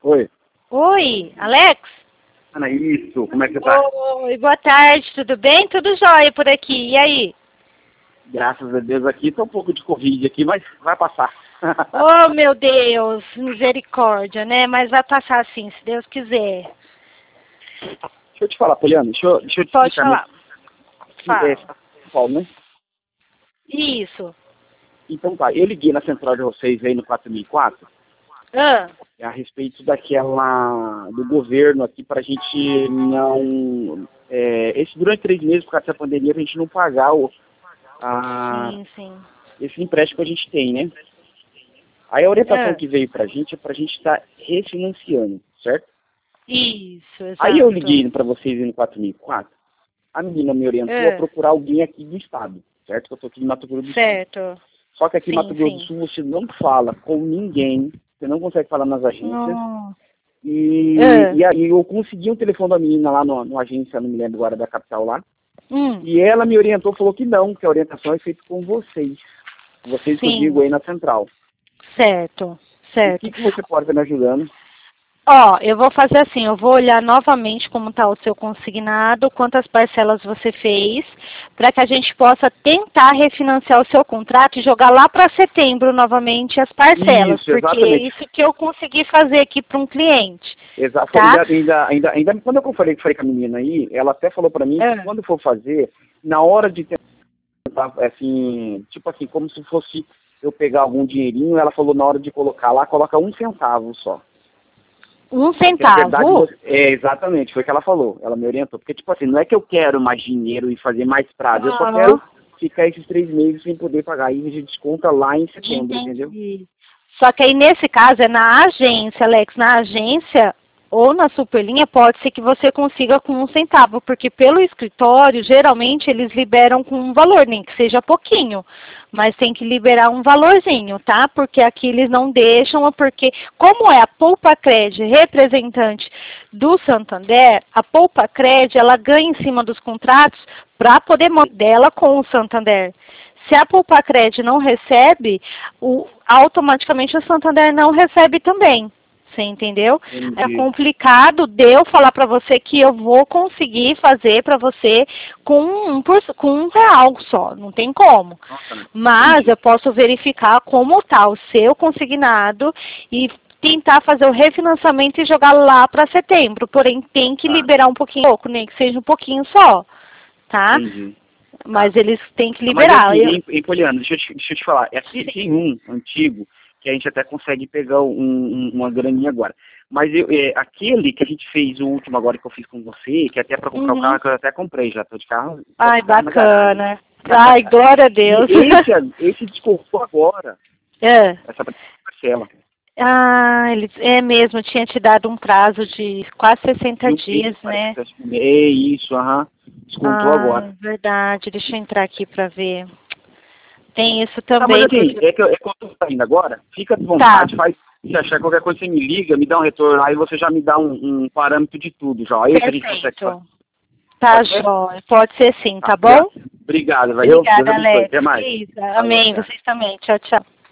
Oi. Oi, Alex? Ana, isso. Como é que você tá? Oi, boa tarde, tudo bem? Tudo jóia por aqui, e aí? Graças a Deus aqui, tá um pouco de Covid aqui, mas vai passar. Oh, meu Deus, misericórdia, né? Mas vai passar sim, se Deus quiser. Deixa eu te falar, Poliana, deixa eu te Pode explicar. falar. Fala. São Paulo, né? Isso. Então tá, eu liguei na central de vocês aí no 4004 Ah, a respeito daquela do governo aqui pra gente não... durante 3 meses, por causa dessa pandemia, a gente não pagar sim. esse empréstimo que a gente tem, né? Aí a orientação que veio pra gente é pra gente estar refinanciando, certo? Isso, exato. Aí eu liguei pra vocês aí no 4004, a menina me orientou a procurar alguém aqui do estado, certo? Que eu tô aqui em Mato Grosso do Sul. Certo. Só que aqui em Sim, Mato Grosso do sim. Sul você não fala com ninguém, você não consegue falar nas agências. Não. E aí eu consegui um telefone da menina lá no agência, não me lembro agora, da capital lá. E ela me orientou, falou que não, que a orientação é feita com vocês. Vocês que eu digo aí na central. Certo, O certo. que você pode estar me ajudando? Ó, eu vou fazer assim, eu vou olhar novamente como está o seu consignado, quantas parcelas você fez, para que a gente possa tentar refinanciar o seu contrato e jogar lá para setembro novamente as parcelas, Isso, porque exatamente. é isso que eu consegui fazer aqui para um cliente. Exato. Tá? Ainda quando eu falei com a menina aí, ela até falou para mim que quando for fazer, na hora de tentar, assim, tipo assim, como se fosse eu pegar algum dinheirinho, ela falou na hora de colocar lá, coloca 1 centavo só. 1 Porque, na verdade, centavo? exatamente, foi o que ela falou, ela me orientou. Porque, tipo assim, não é que eu quero mais dinheiro e fazer mais prazo, eu só quero ficar esses 3 meses sem poder pagar. Aí a gente desconta lá em setembro, entendeu? Só que aí nesse caso é na agência, Alex, na agência ou na Superlinha pode ser que você consiga com 1 centavo, porque pelo escritório, geralmente eles liberam com um valor, nem que seja pouquinho, mas tem que liberar um valorzinho, tá? Porque aqui eles não deixam, porque como é a Poupa-Cred representante do Santander, a Poupa-Cred ela ganha em cima dos contratos para poder manter dela com o Santander. Se a Poupa-Cred não recebe, automaticamente o Santander não recebe também. Você entendeu? Entendi. É complicado de eu falar para você que eu vou conseguir fazer para você com um real só. Não tem como. Nossa, mas eu posso verificar como está o seu consignado e tentar fazer o refinanciamento e jogar lá para setembro. Porém, tem que liberar um pouquinho, nem que seja um pouquinho só. Tá? Entendi. Mas eles têm que Mas liberar. assim, em Poliana, deixa eu te falar, aqui tem um antigo que a gente até consegue pegar uma graninha agora. Mas aquele que a gente fez, o último agora que eu fiz com você, que até para comprar o carro, que eu até comprei, já tô de carro. Ai, bacana. Ai, glória a Deus. E esse descontou agora. Essa parcela. Ah, é mesmo, eu tinha te dado um prazo de quase 60 dias, né? É isso, descontou agora. Verdade, deixa eu entrar aqui para ver. Tem isso também. Mas assim, é que eu tô saindo agora, fica de vontade, se achar qualquer coisa, você me liga, me dá um retorno, aí você já me dá um parâmetro de tudo, já. Aí Perfeito. Tá, jóia. Pode ser sim, tá bom? Obrigado, valeu. Obrigada, Alex. Até mais. Amém, vocês também. Tchau, tchau.